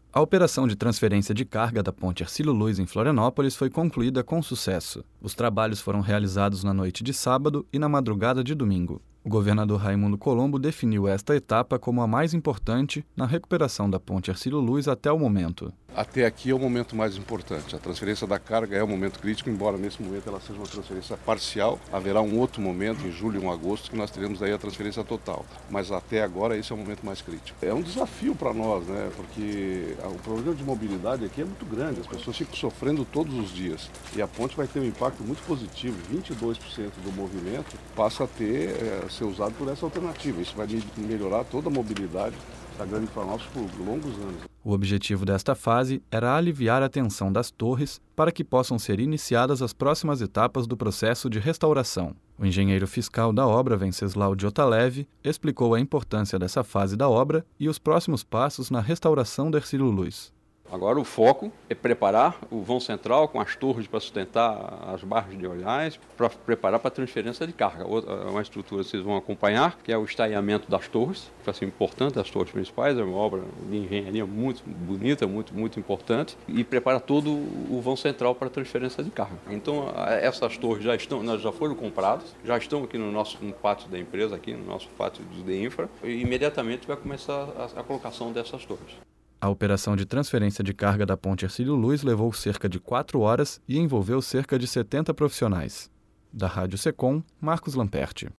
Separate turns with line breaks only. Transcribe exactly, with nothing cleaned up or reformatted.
A operação de transferência de carga da ponte Hercílio Luz em Florianópolis foi concluída com sucesso. Os trabalhos foram realizados na noite de sábado e na madrugada de domingo. O governador Raimundo Colombo definiu esta etapa como a mais importante na recuperação da ponte Hercílio Luz até o momento.
Até aqui é o momento mais importante. A transferência da carga é o momento crítico, embora nesse momento ela seja uma transferência parcial. Haverá um outro momento, em julho e um agosto, que nós teremos aí a transferência total. Mas até agora esse é o momento mais crítico. É um desafio para nós, né? Porque o problema de mobilidade aqui é muito grande. As pessoas ficam sofrendo todos os dias. E a ponte vai ter um impacto muito positivo. vinte e dois por cento do movimento passa a ter, é, ser usado por essa alternativa. Isso vai melhorar toda a mobilidade da Grande Florianópolis por longos anos.
O objetivo desta fase era aliviar a tensão das torres para que possam ser iniciadas as próximas etapas do processo de restauração. O engenheiro fiscal da obra, Venceslau Diotalev, explicou a importância dessa fase da obra e os próximos passos na restauração da Hercílio Luz.
Agora o foco é preparar o vão central com as torres para sustentar as barras de olhais, para preparar para a transferência de carga. Uma estrutura que vocês vão acompanhar, que é o estaiamento das torres, que vai ser importante, as torres principais, é uma obra de engenharia muito bonita, muito, muito importante, e prepara todo o vão central para a transferência de carga. Então essas torres já estão, nós já foram compradas, já estão aqui no nosso no pátio da empresa, aqui no nosso pátio de infra, e imediatamente vai começar a, a colocação dessas torres.
A operação de transferência de carga da ponte Hercílio Luz levou cerca de quatro horas e envolveu cerca de setenta profissionais. Da Rádio Secom, Marcos Lamperti.